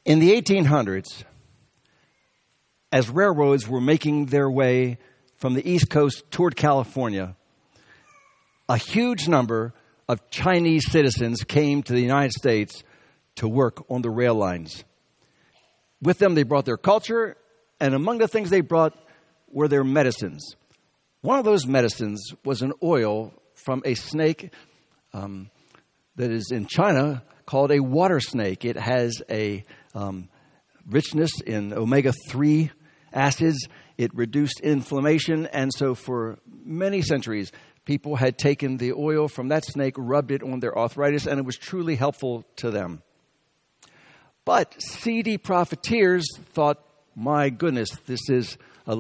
In the 1800s, as railroads were making their way from the East Coast toward California, a huge number of Chinese citizens came to the United States to work on the rail lines. With them, they brought their culture, and among the things they brought were their medicines. One of those medicines was an oil from a snake that is in China called a water snake. It has a richness in omega-3 acids. It reduced inflammation, and so for many centuries, people had taken the oil from that snake, rubbed it on their arthritis, and it was truly helpful to them. But seedy profiteers thought, my goodness, this is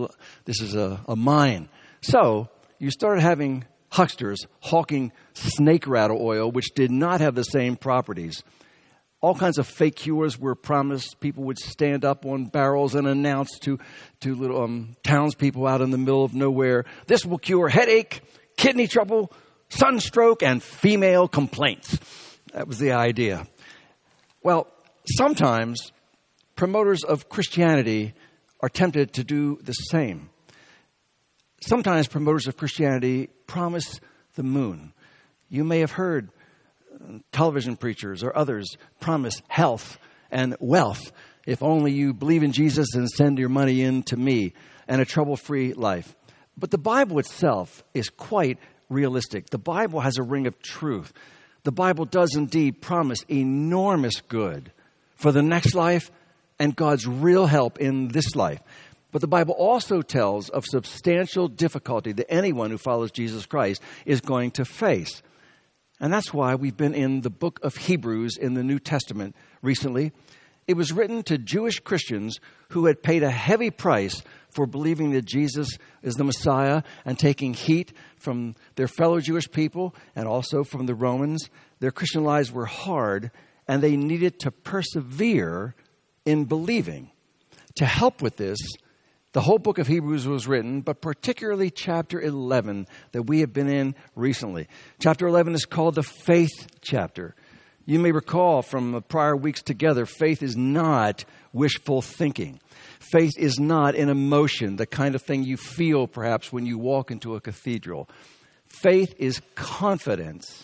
a mine. So you started having hucksters hawking snake rattle oil, which did not have the same properties. All kinds of fake cures were promised. People would stand up on barrels and announce to little townspeople out in the middle of nowhere, this will cure headache, kidney trouble, sunstroke, and female complaints. That was the idea. Well, sometimes promoters of Christianity are tempted to do the same. Sometimes promoters of Christianity promise the moon. You may have heard television preachers or others promise health and wealth if only you believe in Jesus and send your money in to me, and a trouble-free life. But the Bible itself is quite realistic. The Bible has a ring of truth. The Bible does indeed promise enormous good for the next life and God's real help in this life. But the Bible also tells of substantial difficulty that anyone who follows Jesus Christ is going to face. And that's why we've been in the book of Hebrews in the New Testament recently. It was written to Jewish Christians who had paid a heavy price for believing that Jesus is the Messiah and taking heat from their fellow Jewish people and also from the Romans. Their Christian lives were hard, and they needed to persevere in believing. To help with this, the whole book of Hebrews was written, but particularly chapter 11 that we have been in recently. Chapter 11 is called the faith chapter. You may recall from the prior weeks together, faith is not wishful thinking. Faith is not an emotion, the kind of thing you feel perhaps when you walk into a cathedral. Faith is confidence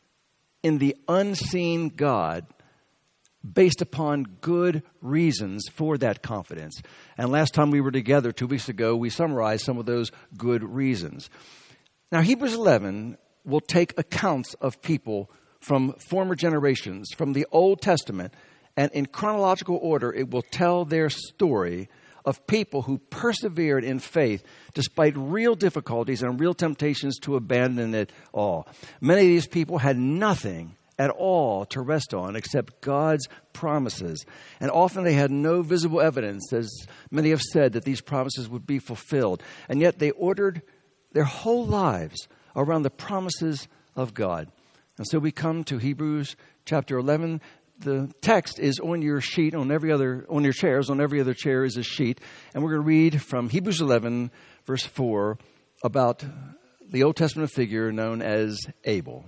in the unseen God based upon good reasons for that confidence. And last time we were together 2 weeks ago, we summarized some of those good reasons. Now, Hebrews 11 will take accounts of people from former generations, from the Old Testament, and in chronological order, it will tell their story of people who persevered in faith despite real difficulties and real temptations to abandon it all. Many of these people had nothing at all to rest on except God's promises. And often they had no visible evidence, as many have said, that these promises would be fulfilled. And yet they ordered their whole lives around the promises of God. And so we come to Hebrews chapter 11. The text is on your sheet, on your chairs. On every other chair is a sheet. And we're going to read from Hebrews 11, verse 4, about the Old Testament figure known as Abel.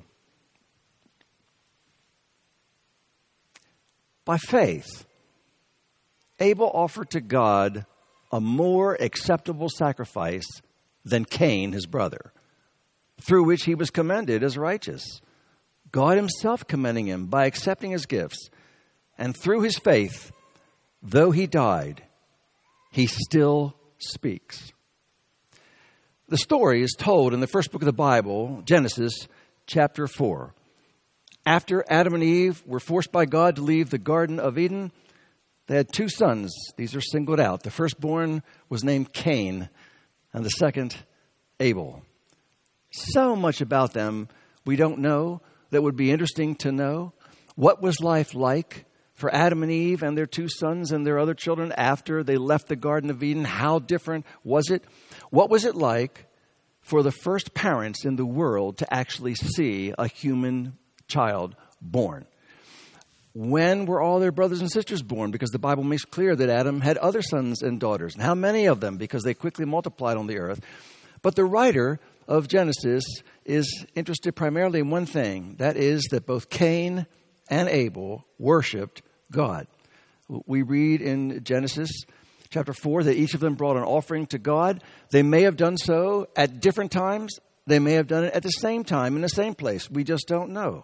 By faith, Abel offered to God a more acceptable sacrifice than Cain, his brother, through which he was commended as righteous, God himself commending him by accepting his gifts. And through his faith, though he died, he still speaks. The story is told in the first book of the Bible, Genesis chapter 4. After Adam and Eve were forced by God to leave the Garden of Eden, they had two sons. These are singled out. The firstborn was named Cain, and the second, Abel. So much about them we don't know that would be interesting to know. What was life like for Adam and Eve and their two sons and their other children after they left the Garden of Eden? How different was it? What was it like for the first parents in the world to actually see a human child born? When were all their brothers and sisters born? Because the Bible makes clear that Adam had other sons and daughters. And how many of them? Because they quickly multiplied on the earth. But the writer of Genesis is interested primarily in one thing. That is that both Cain and Abel worshipped God. We read in Genesis chapter 4 that each of them brought an offering to God. They may have done so at different times. They may have done it at the same time in the same place. We just don't know.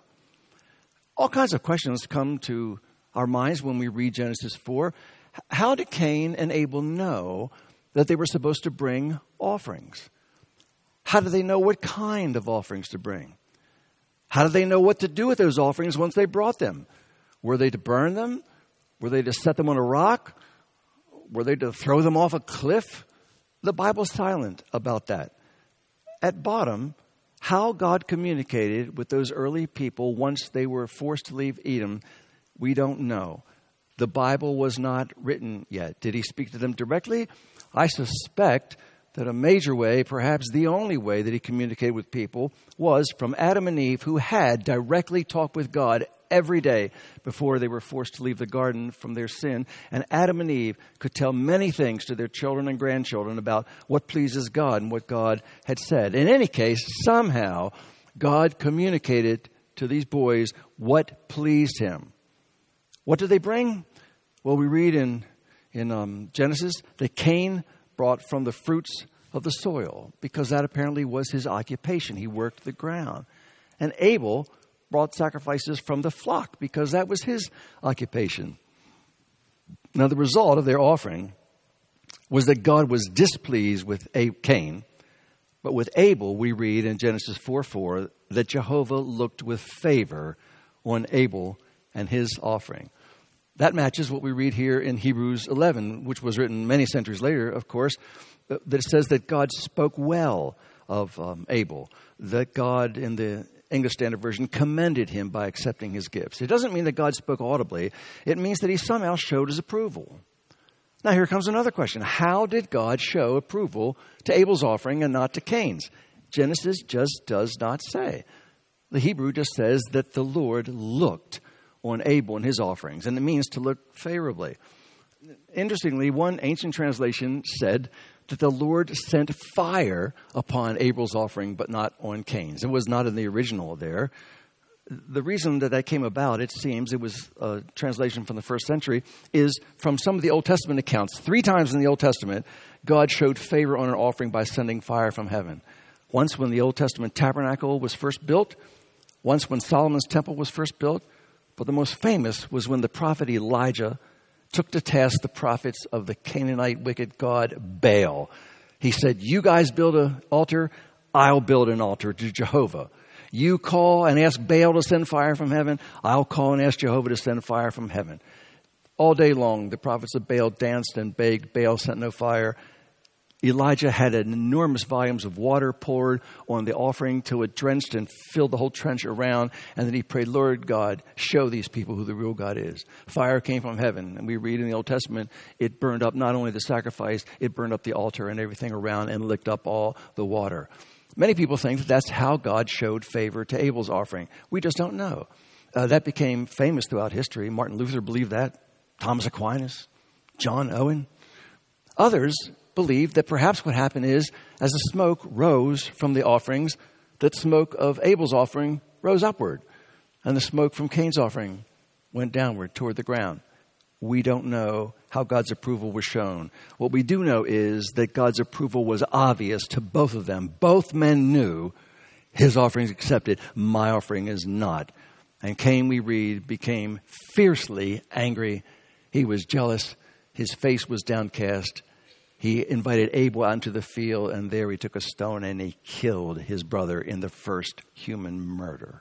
All kinds of questions come to our minds when we read Genesis 4. How did Cain and Abel know that they were supposed to bring offerings? How did they know what kind of offerings to bring? How did they know what to do with those offerings once they brought them? Were they to burn them? Were they to set them on a rock? Were they to throw them off a cliff? The Bible's silent about that. At bottom, how God communicated with those early people once they were forced to leave Edom, we don't know. The Bible was not written yet. Did he speak to them directly? I suspect that a major way, perhaps the only way that he communicated with people was from Adam and Eve, who had directly talked with God every day before they were forced to leave the garden from their sin. And Adam and Eve could tell many things to their children and grandchildren about what pleases God and what God had said. In any case, somehow, God communicated to these boys what pleased him. What did they bring? Well, we read in Genesis that Cain brought from the fruits of the soil, because that apparently was his occupation. He worked the ground. And Abel brought sacrifices from the flock, because that was his occupation. Now, the result of their offering was that God was displeased with Cain, but with Abel, we read in Genesis 4:4 that Jehovah looked with favor on Abel and his offering. That matches what we read here in Hebrews 11, which was written many centuries later, of course, that it says that God spoke well of Abel, that God, in the English Standard Version, commended him by accepting his gifts. It doesn't mean that God spoke audibly. It means that he somehow showed his approval. Now, here comes another question. How did God show approval to Abel's offering and not to Cain's? Genesis just does not say. The Hebrew just says that the Lord looked on Abel and his offerings, and it means to look favorably. Interestingly, one ancient translation said that the Lord sent fire upon Abel's offering, but not on Cain's. It was not in the original there. The reason that came about, it seems, it was a translation from the first century, is from some of the Old Testament accounts. 3 times in the Old Testament, God showed favor on an offering by sending fire from heaven. Once when the Old Testament tabernacle was first built, once when Solomon's temple was first built, but the most famous was when the prophet Elijah took to task the prophets of the Canaanite wicked god Baal. He said, you guys build an altar, I'll build an altar to Jehovah. You call and ask Baal to send fire from heaven, I'll call and ask Jehovah to send fire from heaven. All day long, the prophets of Baal danced and begged. Baal sent no fire. Elijah had enormous volumes of water poured on the offering till it drenched and filled the whole trench around. And then he prayed, Lord God, show these people who the real God is. Fire came from heaven. And we read in the Old Testament, it burned up not only the sacrifice, it burned up the altar and everything around and licked up all the water. Many people think that that's how God showed favor to Abel's offering. We just don't know. That became famous throughout history. Martin Luther believed that. Thomas Aquinas, John Owen. Others believed that perhaps what happened is, as the smoke rose from the offerings, that smoke of Abel's offering rose upward, and the smoke from Cain's offering went downward toward the ground. We don't know how God's approval was shown. What we do know is that God's approval was obvious to both of them. Both men knew his offering is accepted, my offering is not. And Cain, we read, became fiercely angry. He was jealous. His face was downcast. He invited Abel out into the field, and there he took a stone and he killed his brother in the first human murder.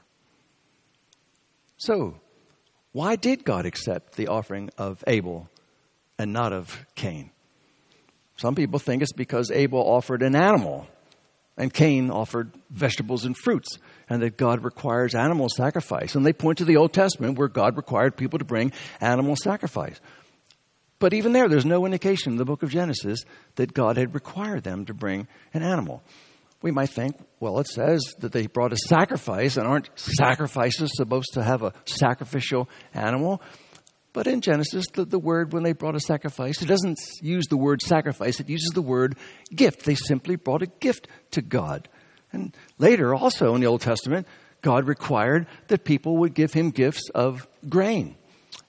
So, why did God accept the offering of Abel and not of Cain? Some people think it's because Abel offered an animal and Cain offered vegetables and fruits, and that God requires animal sacrifice. And they point to the Old Testament where God required people to bring animal sacrifice. But even there's no indication in the book of Genesis that God had required them to bring an animal. We might think, well, it says that they brought a sacrifice, and aren't sacrifices supposed to have a sacrificial animal? But in Genesis, the word, when they brought a sacrifice, it doesn't use the word sacrifice, it uses the word gift. They simply brought a gift to God. And later, also in the Old Testament, God required that people would give him gifts of grain.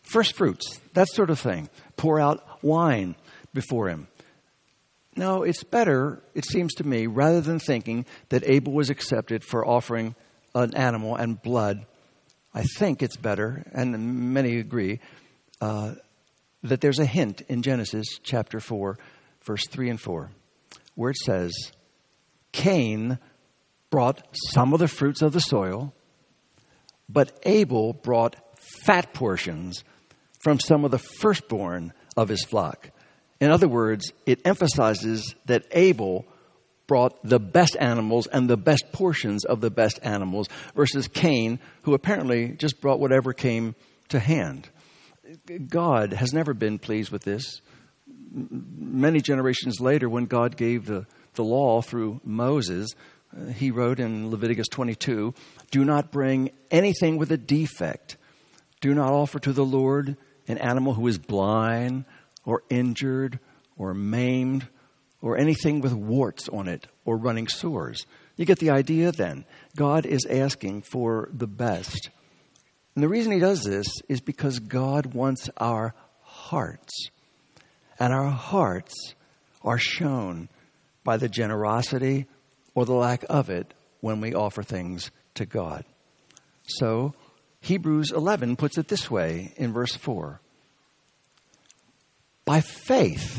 first fruits, that sort of thing. Pour out wine before him. No, it's better, it seems to me, rather than thinking that Abel was accepted for offering an animal and blood, I think it's better, and many agree, that there's a hint in Genesis chapter 4, verse 3 and 4, where it says, Cain brought some of the fruits of the soil, but Abel brought fat portions from some of the firstborn of his flock. In other words, it emphasizes that Abel brought the best animals and the best portions of the best animals versus Cain, who apparently just brought whatever came to hand. God has never been pleased with this. Many generations later, when God gave the law through Moses, he wrote in Leviticus 22, do not bring anything with a defect. Do not offer to the Lord an animal who is blind or injured or maimed or anything with warts on it or running sores. You get the idea then. God is asking for the best. And the reason he does this is because God wants our hearts. And our hearts are shown by the generosity or the lack of it when we offer things to God. So Hebrews 11 puts it this way in verse 4. By faith,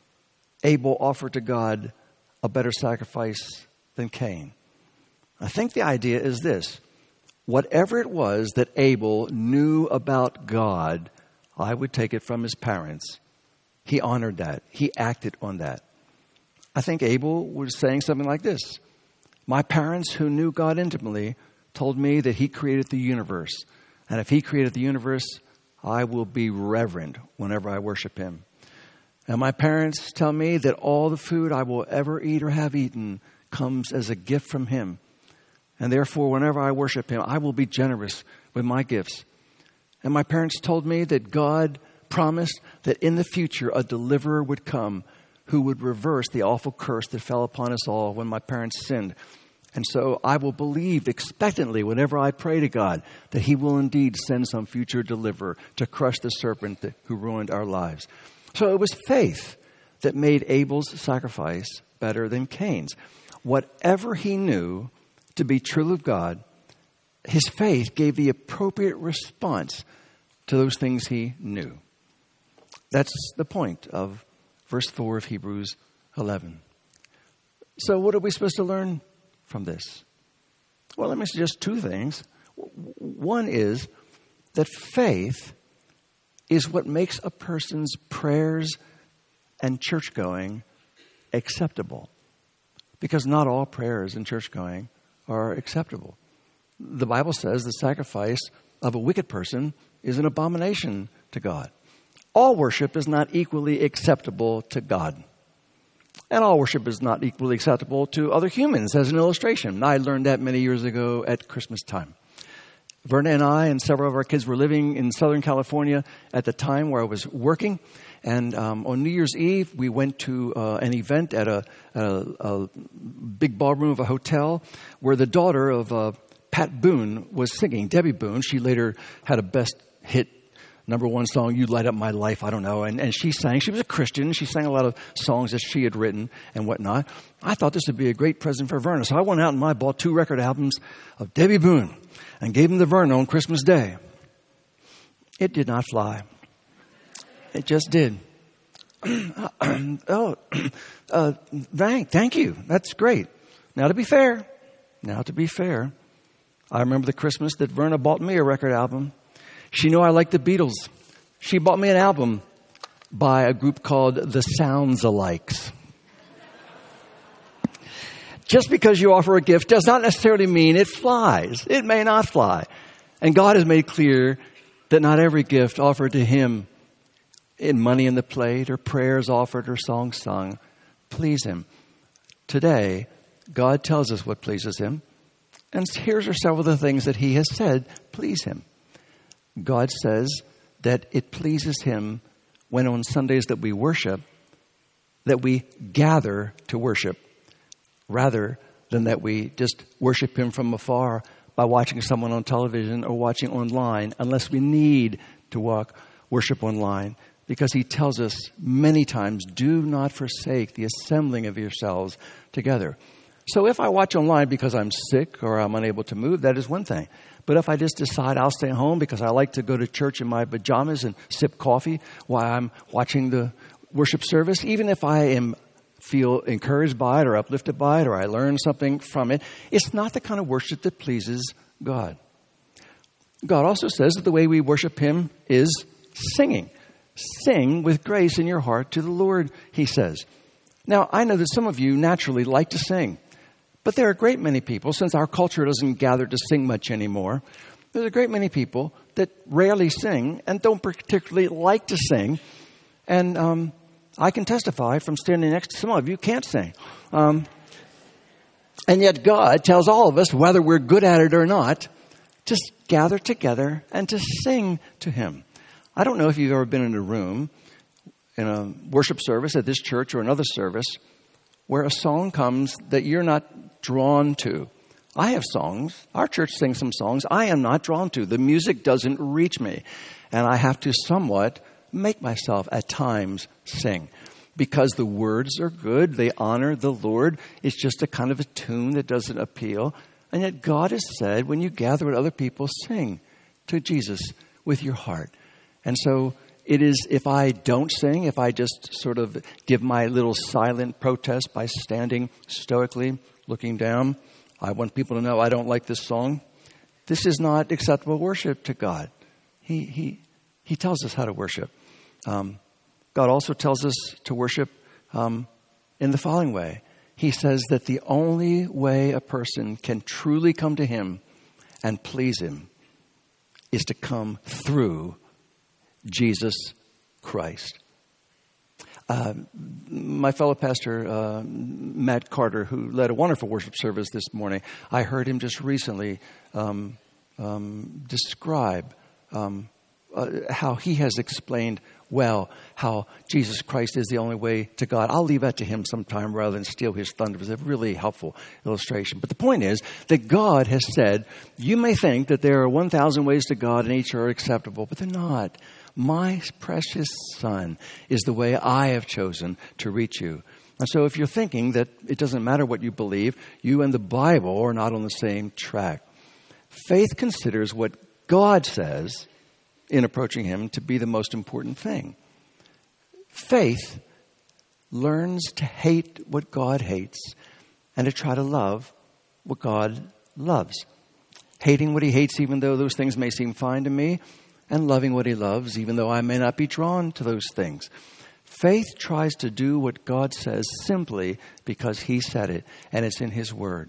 Abel offered to God a better sacrifice than Cain. I think the idea is this. Whatever it was that Abel knew about God, I would take it from his parents. He honored that. He acted on that. I think Abel was saying something like this. My parents who knew God intimately told me that he created the universe. And if he created the universe, I will be reverent whenever I worship him. And my parents tell me that all the food I will ever eat or have eaten comes as a gift from him. And therefore, whenever I worship him, I will be generous with my gifts. And my parents told me that God promised that in the future a deliverer would come who would reverse the awful curse that fell upon us all when my parents sinned. And so I will believe expectantly whenever I pray to God that he will indeed send some future deliverer to crush the serpent who ruined our lives. So it was faith that made Abel's sacrifice better than Cain's. Whatever he knew to be true of God, his faith gave the appropriate response to those things he knew. That's the point of verse 4 of Hebrews 11. So what are we supposed to learn from this? Well, let me suggest two things. One is that faith is what makes a person's prayers and church-going acceptable. Because not all prayers and church-going are acceptable. The Bible says the sacrifice of a wicked person is an abomination to God. All worship is not equally acceptable to God. And all worship is not equally acceptable to other humans, as an illustration. I learned that many years ago at Christmas time. Verna and I and several of our kids were living in Southern California at the time where I was working. And on New Year's Eve, we went to an event at a big ballroom of a hotel where the daughter of Pat Boone was singing. Debbie Boone, she later had a best hit #1 song, You Light Up My Life, I don't know. And she sang. She was a Christian. She sang a lot of songs that she had written and whatnot. I thought this would be a great present for Verna. So I went out and I bought 2 record albums of Debbie Boone and gave them to Verna on Christmas Day. It did not fly. It just did. Thank you. That's great. Now to be fair, I remember the Christmas that Verna bought me a record album. She knew I liked the Beatles. She bought me an album by a group called the Sounds-alikes. Just because you offer a gift does not necessarily mean it flies. It may not fly. And God has made clear that not every gift offered to him in money in the plate or prayers offered or songs sung please him. Today, God tells us what pleases him. And here's several of the things that he has said please him. God says that it pleases him when on Sundays that we worship, that we gather to worship, rather than that we just worship him from afar by watching someone on television or watching online, unless we need to worship online, because he tells us many times, do not forsake the assembling of yourselves together. So if I watch online because I'm sick or I'm unable to move, that is one thing. But if I just decide I'll stay home because I like to go to church in my pajamas and sip coffee while I'm watching the worship service, even if I feel encouraged by it or uplifted by it or I learn something from it, it's not the kind of worship that pleases God. God also says that the way we worship him is singing. Sing with grace in your heart to the Lord, he says. Now, I know that some of you naturally like to sing. But there are a great many people, since our culture doesn't gather to sing much anymore, there's a great many people that rarely sing and don't particularly like to sing. And I can testify from standing next to some of you can't sing. And yet God tells all of us, whether we're good at it or not, to gather together and to sing to him. I don't know if you've ever been in a room, in a worship service at this church or another service, where a song comes that you're not drawn to. I have songs. Our church sings some songs I am not drawn to. The music doesn't reach me. And I have to somewhat make myself at times sing. Because the words are good. They honor the Lord. It's just a kind of a tune that doesn't appeal. And yet God has said, when you gather with other people, sing to Jesus with your heart. And so it is, if I don't sing, if I just sort of give my little silent protest by standing stoically, looking down, I want people to know I don't like this song. This is not acceptable worship to God. He tells us how to worship. God also tells us to worship in the following way. He says that the only way a person can truly come to him and please him is to come through Jesus Christ. My fellow pastor, Matt Carter, who led a wonderful worship service this morning, I heard him just recently describe how he has explained well how Jesus Christ is the only way to God. I'll leave that to him sometime rather than steal his thunder. It was a really helpful illustration. But the point is that God has said, you may think that there are 1,000 ways to God and each are acceptable, but they're not. My precious Son is the way I have chosen to reach you. And so if you're thinking that it doesn't matter what you believe, you and the Bible are not on the same track. Faith considers what God says in approaching him to be the most important thing. Faith learns to hate what God hates and to try to love what God loves. Hating what he hates, even though those things may seem fine to me, and loving what he loves, even though I may not be drawn to those things. Faith tries to do what God says simply because he said it, and it's in his word.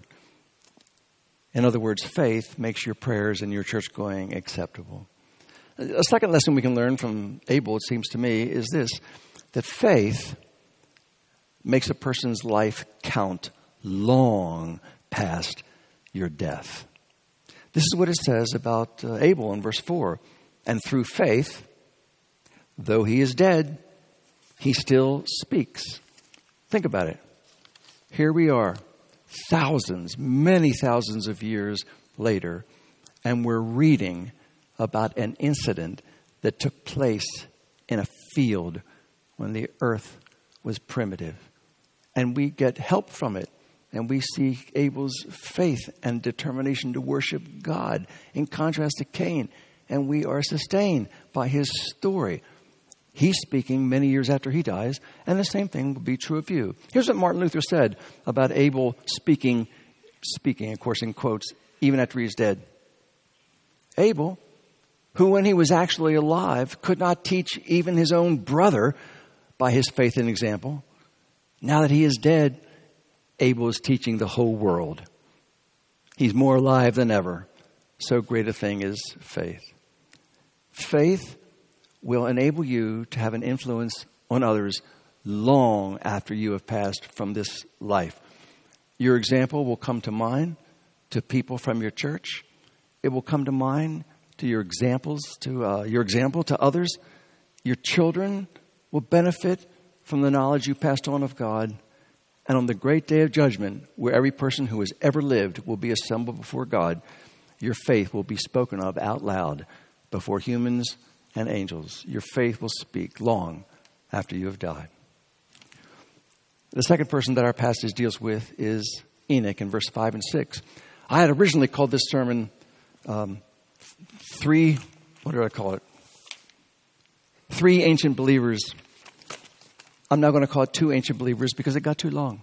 In other words, faith makes your prayers and your church going acceptable. A second lesson we can learn from Abel, it seems to me, is this, that faith makes a person's life count long past your death. This is what it says about Abel in verse 4. And through faith, though he is dead, he still speaks. Think about it. Here we are, many thousands of years later, and we're reading about an incident that took place in a field when the earth was primitive. And we get help from it. And we see Abel's faith and determination to worship God in contrast to Cain. And we are sustained by his story. He's speaking many years after he dies, and the same thing will be true of you. Here's what Martin Luther said about Abel speaking, of course, in quotes, even after he's dead. Abel, who when he was actually alive could not teach even his own brother by his faith and example, now that he is dead, Abel is teaching the whole world. He's more alive than ever. So great a thing is faith. Faith will enable you to have an influence on others long after you have passed from this life. Your example will come to mind to people from your church. It will come to mind to your examples, to your example to others. Your children will benefit from the knowledge you passed on of God. And on the great day of judgment, where every person who has ever lived will be assembled before God, your faith will be spoken of out loud before humans and angels. Your faith will speak long after you have died. The second person that our passage deals with is Enoch in verse 5 and 6. I had originally called this sermon three ancient believers. I'm now going to call it two ancient believers because it got too long.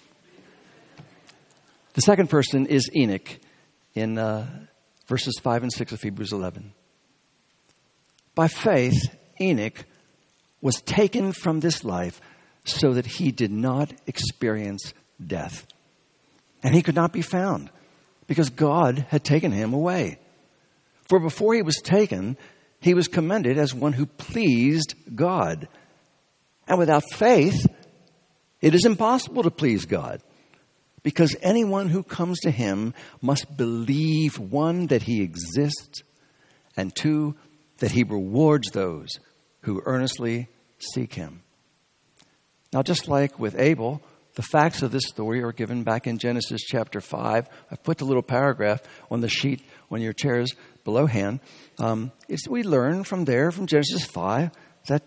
The second person is Enoch in verses 5 and 6 of Hebrews 11. By faith, Enoch was taken from this life so that he did not experience death. And he could not be found because God had taken him away. For before he was taken, he was commended as one who pleased God. And without faith, it is impossible to please God. Because anyone who comes to him must believe, one, that he exists, and two, that he rewards those who earnestly seek him. Now, just like with Abel, the facts of this story are given back in Genesis chapter 5. I've put the little paragraph on the sheet on your chairs below hand. We learn from there, from Genesis 5, that,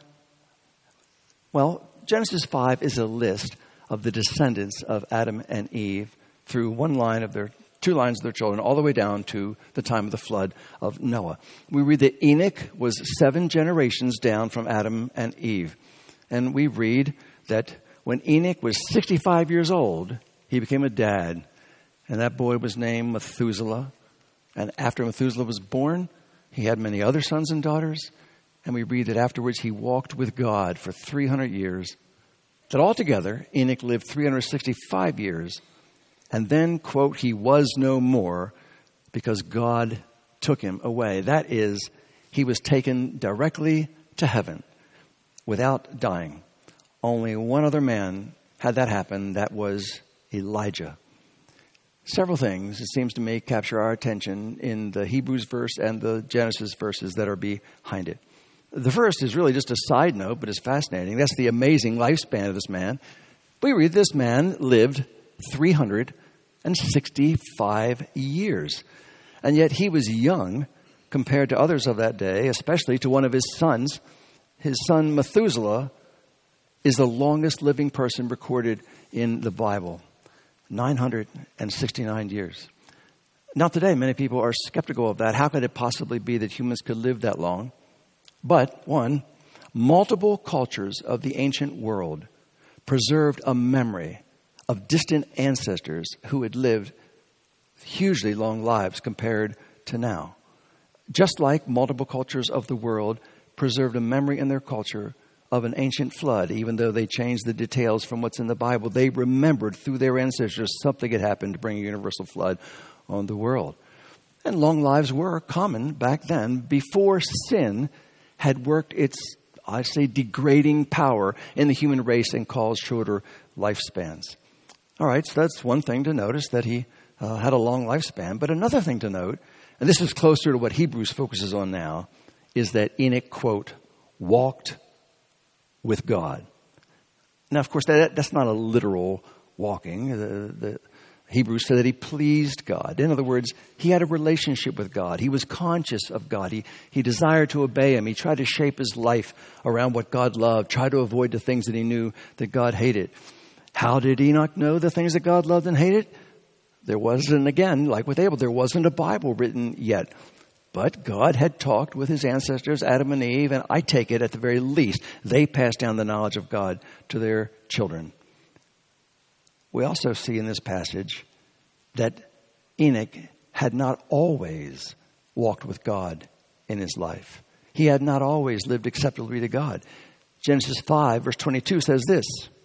Genesis 5 is a list of the descendants of Adam and Eve through two lines of their children, all the way down to the time of the flood of Noah. We read that Enoch was 7 generations down from Adam and Eve. And we read that when Enoch was 65 years old, he became a dad. And that boy was named Methuselah. And after Methuselah was born, he had many other sons and daughters. And we read that afterwards he walked with God for 300 years. That altogether, Enoch lived 365 years. And then, quote, he was no more because God took him away. That is, he was taken directly to heaven without dying. Only one other man had that happen. That was Elijah. Several things, it seems to me, capture our attention in the Hebrews verse and the Genesis verses that are behind it. The first is really just a side note, but it's fascinating. That's the amazing lifespan of this man. We read this man lived 365 years. And yet he was young compared to others of that day, especially to one of his sons. His son Methuselah is the longest living person recorded in the Bible, 969 years. Now today, many people are skeptical of that. How could it possibly be that humans could live that long? But, one, multiple cultures of the ancient world preserved a memory of distant ancestors who had lived hugely long lives compared to now. Just like multiple cultures of the world preserved a memory in their culture of an ancient flood, even though they changed the details from what's in the Bible, they remembered through their ancestors something had happened to bring a universal flood on the world. And long lives were common back then, before sin had worked its, degrading power in the human race and caused shorter lifespans. All right, so that's one thing to notice, that he had a long lifespan. But another thing to note, and this is closer to what Hebrews focuses on now, is that Enoch, quote, walked with God. Now, of course, that's not a literal walking. The Hebrews said that he pleased God. In other words, he had a relationship with God. He was conscious of God. He desired to obey him. He tried to shape his life around what God loved, tried to avoid the things that he knew that God hated. How did Enoch know the things that God loved and hated? There wasn't, again, like with Abel, there wasn't a Bible written yet. But God had talked with his ancestors, Adam and Eve, and I take it at the very least, they passed down the knowledge of God to their children. We also see in this passage that Enoch had not always walked with God in his life. He had not always lived acceptably to God. Genesis 5, verse 22 says this: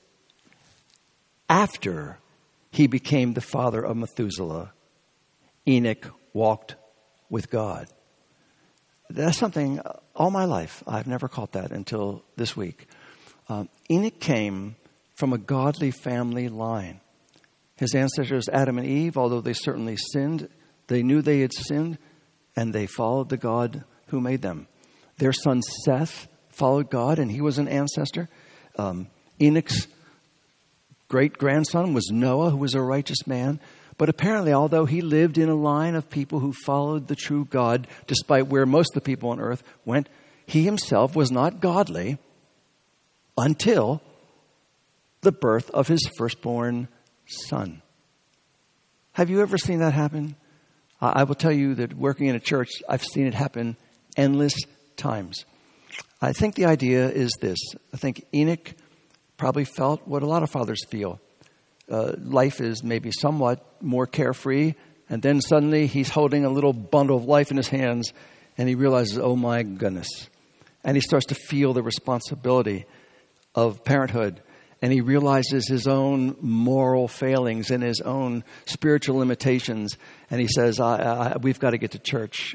after he became the father of Methuselah, Enoch walked with God. That's something, all my life, I've never caught that until this week. Enoch came from a godly family line. His ancestors, Adam and Eve, although they certainly sinned, they knew they had sinned, and they followed the God who made them. Their son Seth followed God, and he was an ancestor. Enoch's great-grandson was Noah, who was a righteous man. But apparently, although he lived in a line of people who followed the true God, despite where most of the people on earth went, he himself was not godly until the birth of his firstborn son. Have you ever seen that happen? I will tell you that working in a church, I've seen it happen endless times. I think the idea is this. I think Enoch probably felt what a lot of fathers feel. Life is maybe somewhat more carefree, and then suddenly he's holding a little bundle of life in his hands, and he realizes, oh my goodness. And he starts to feel the responsibility of parenthood, and he realizes his own moral failings and his own spiritual limitations, and he says, we've got to get to church.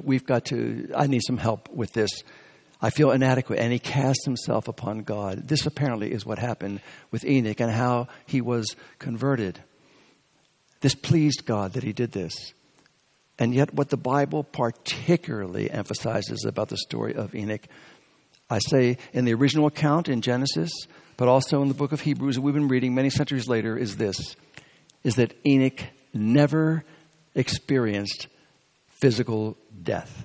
I need some help with this. I feel inadequate. And he casts himself upon God. This apparently is what happened with Enoch and how he was converted. This pleased God that he did this. And yet what the Bible particularly emphasizes about the story of Enoch, I say in the original account in Genesis, but also in the book of Hebrews that we've been reading many centuries later, is that Enoch never experienced physical death.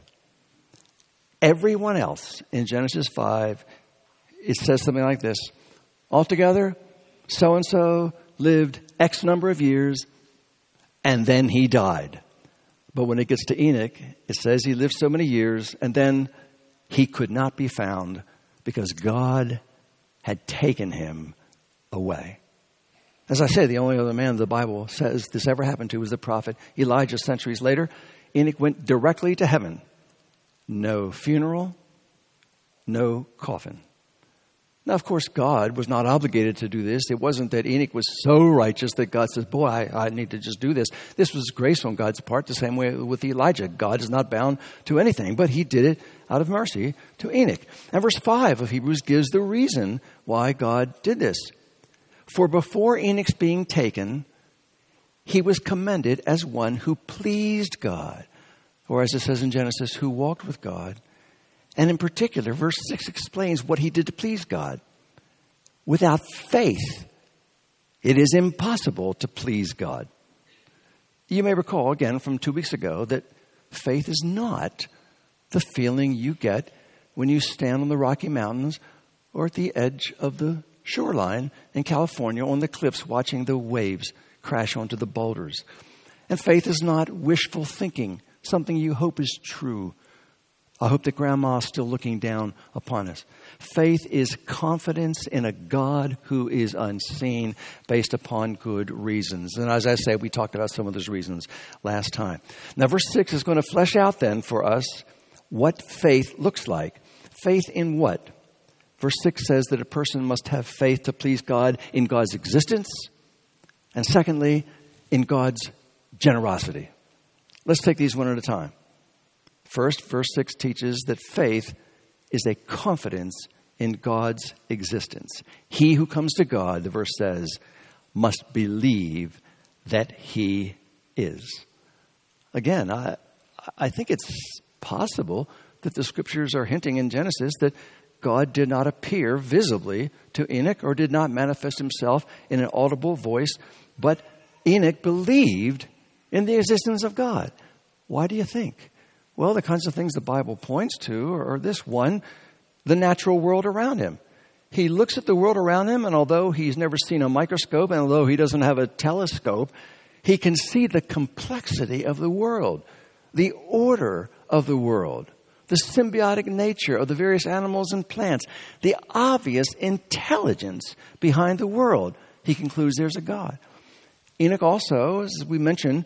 Everyone else in Genesis 5, it says something like this. Altogether, so-and-so lived X number of years, and then he died. But when it gets to Enoch, it says he lived so many years, and then he could not be found because God had taken him away. As I say, the only other man the Bible says this ever happened to was the prophet Elijah centuries later. Enoch went directly to heaven. No funeral, no coffin. Now, of course, God was not obligated to do this. It wasn't that Enoch was so righteous that God says, boy, I need to just do this. This was grace on God's part, the same way with Elijah. God is not bound to anything, but he did it out of mercy to Enoch. And verse 5 of Hebrews gives the reason why God did this. For before Enoch's being taken, he was commended as one who pleased God. Or as it says in Genesis, who walked with God. And in particular, verse 6 explains what he did to please God. Without faith, it is impossible to please God. You may recall, again, from 2 weeks ago, that faith is not the feeling you get when you stand on the Rocky Mountains or at the edge of the shoreline in California on the cliffs watching the waves crash onto the boulders. And faith is not wishful thinking, something you hope is true. I hope that Grandma's still looking down upon us. Faith is confidence in a God who is unseen based upon good reasons. And as I say, we talked about some of those reasons last time. Now, verse 6 is going to flesh out then for us what faith looks like. Faith in what? Verse 6 says that a person must have faith to please God in God's existence. And secondly, in God's generosity. Let's take these one at a time. First, verse 6 teaches that faith is a confidence in God's existence. He who comes to God, the verse says, must believe that he is. Again, I think it's possible that the scriptures are hinting in Genesis that God did not appear visibly to Enoch or did not manifest himself in an audible voice, but Enoch believed in the existence of God. Why do you think? Well, the kinds of things the Bible points to are this one, the natural world around him. He looks at the world around him, and although he's never seen a microscope, and although he doesn't have a telescope, he can see the complexity of the world, the order of the world, the symbiotic nature of the various animals and plants, the obvious intelligence behind the world. He concludes there's a God. Enoch also, as we mentioned,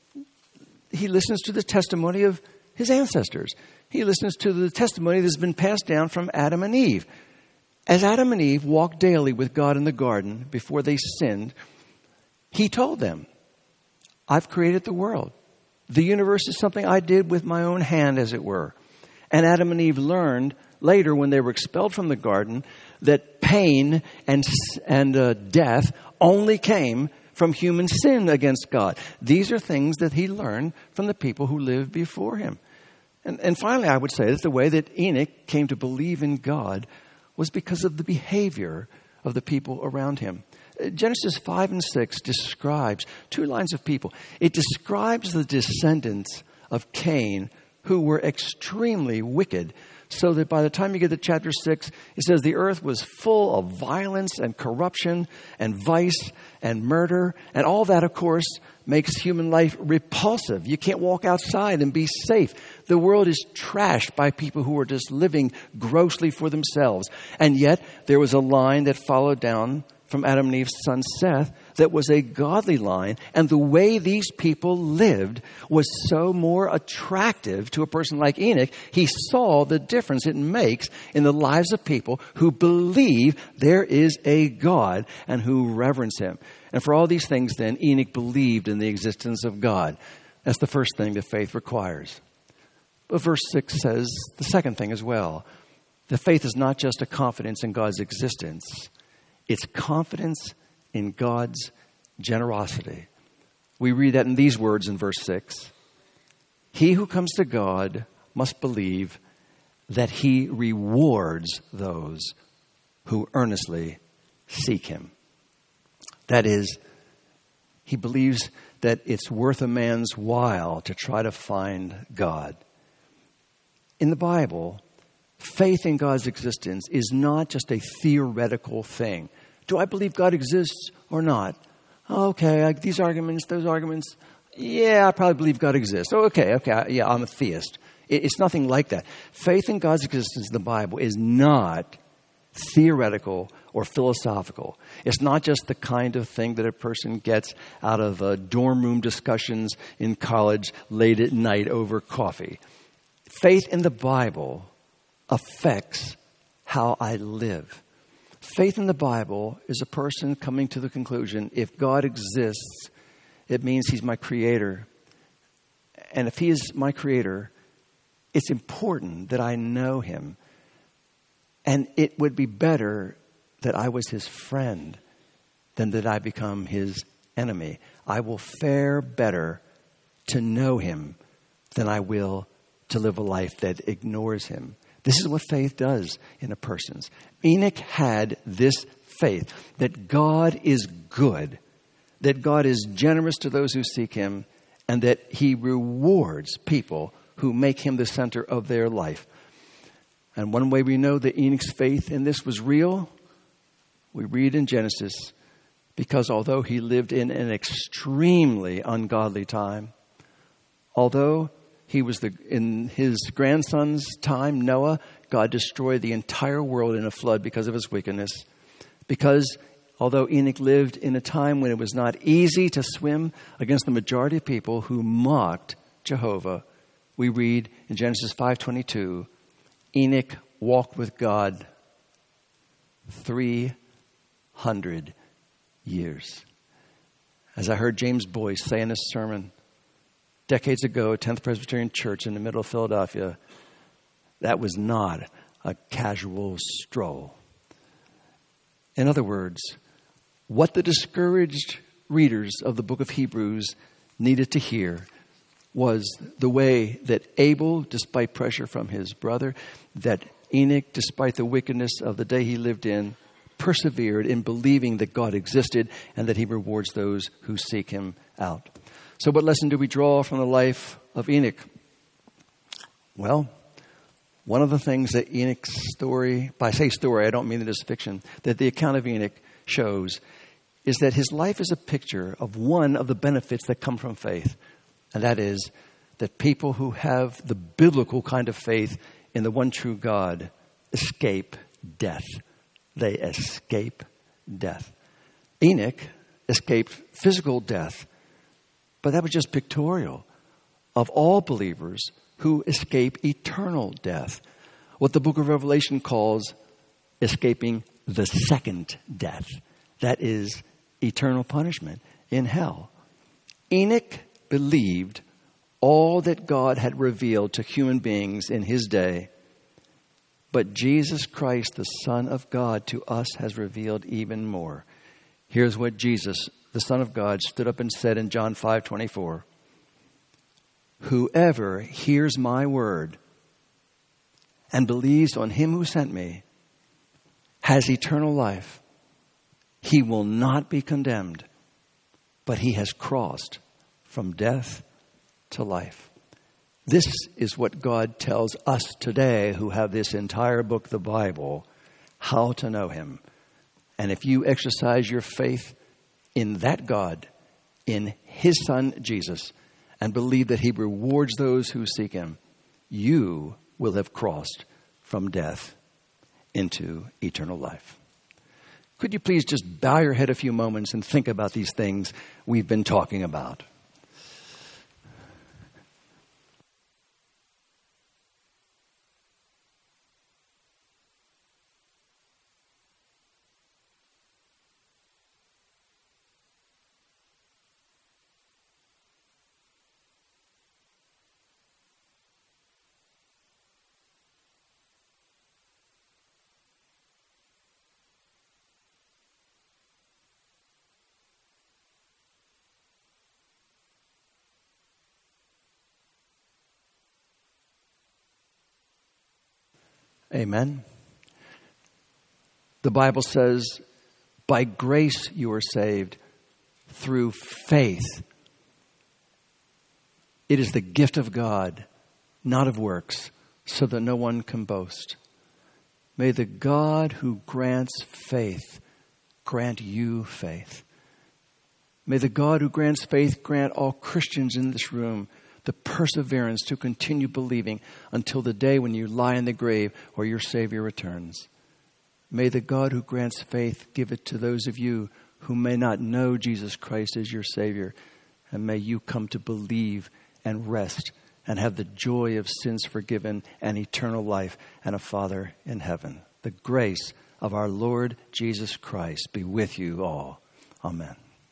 he listens to the testimony of his ancestors. He listens to the testimony that's been passed down from Adam and Eve. As Adam and Eve walked daily with God in the garden before they sinned, he told them, I've created the world. The universe is something I did with my own hand, as it were. And Adam and Eve learned later when they were expelled from the garden that pain and death only came from human sin against God. These are things that he learned from the people who lived before him. And finally, I would say that the way that Enoch came to believe in God was because of the behavior of the people around him. Genesis 5 and 6 describes two lines of people. It describes the descendants of Cain who were extremely wicked, so that by the time you get to chapter 6, it says the earth was full of violence and corruption and vice and murder. And all that, of course, makes human life repulsive. You can't walk outside and be safe. The world is trashed by people who are just living grossly for themselves. And yet, there was a line that followed down from Adam and Eve's son Seth that was a godly line. And the way these people lived was so more attractive to a person like Enoch. He saw the difference it makes in the lives of people who believe there is a God and who reverence him. And for all these things, then, Enoch believed in the existence of God. That's the first thing that faith requires. But verse 6 says the second thing as well. The faith is not just a confidence in God's existence. It's confidence in God's generosity. We read that in these words in verse 6. He who comes to God must believe that he rewards those who earnestly seek him. That is, he believes that it's worth a man's while to try to find God. In the Bible, faith in God's existence is not just a theoretical thing. Do I believe God exists or not? Okay, these arguments, those arguments. Yeah, I probably believe God exists. Okay, yeah, I'm a theist. It's nothing like that. Faith in God's existence in the Bible is not theoretical or philosophical. It's not just the kind of thing that a person gets out of dorm room discussions in college late at night over coffee. Faith in the Bible affects how I live. Faith in the Bible is a person coming to the conclusion, if God exists, it means he's my creator. And if he is my creator, it's important that I know him. And it would be better that I was his friend than that I become his enemy. I will fare better to know him than I will to live a life that ignores him. This is what faith does in a person's. Enoch had this faith that God is good, that God is generous to those who seek him, and that he rewards people who make him the center of their life. And one way we know that Enoch's faith in this was real, we read in Genesis, because although he lived in an extremely ungodly time, although he was in his grandson's time, Noah, God destroyed the entire world in a flood because of his wickedness. Because although Enoch lived in a time when it was not easy to swim against the majority of people who mocked Jehovah, we read in Genesis 5:22, Enoch walked with God 300 years. As I heard James Boyce say in his sermon decades ago at 10th Presbyterian Church in the middle of Philadelphia, that was not a casual stroll. In other words, what the discouraged readers of the book of Hebrews needed to hear was the way that Abel, despite pressure from his brother, that Enoch, despite the wickedness of the day he lived in, persevered in believing that God existed and that he rewards those who seek him out. So what lesson do we draw from the life of Enoch? Well, one of the things that Enoch's story, by say story, I don't mean it as fiction, that the account of Enoch shows is that his life is a picture of one of the benefits that come from faith. And that is that people who have the biblical kind of faith in the one true God escape death. They escape death. Enoch escaped physical death, but that was just pictorial of all believers who escape eternal death. What the book of Revelation calls escaping the second death. That is eternal punishment in hell. Enoch believed all that God had revealed to human beings in his day, but Jesus Christ, the Son of God, to us has revealed even more. Here's what Jesus, the Son of God, stood up and said in John 5:24. Whoever hears my word and believes on him who sent me has eternal life. He will not be condemned, but he has crossed from death to life. This is what God tells us today who have this entire book, the Bible, how to know him. And if you exercise your faith in that God, in his Son, Jesus, and believe that he rewards those who seek him, you will have crossed from death into eternal life. Could you please just bow your head a few moments and think about these things we've been talking about? Amen. The Bible says, by grace you are saved through faith. It is the gift of God, not of works, so that no one can boast. May the God who grants faith grant you faith. May the God who grants faith grant all Christians in this room the perseverance to continue believing until the day when you lie in the grave or your Savior returns. May the God who grants faith give it to those of you who may not know Jesus Christ as your Savior. And may you come to believe and rest and have the joy of sins forgiven and eternal life and a Father in heaven. The grace of our Lord Jesus Christ be with you all. Amen.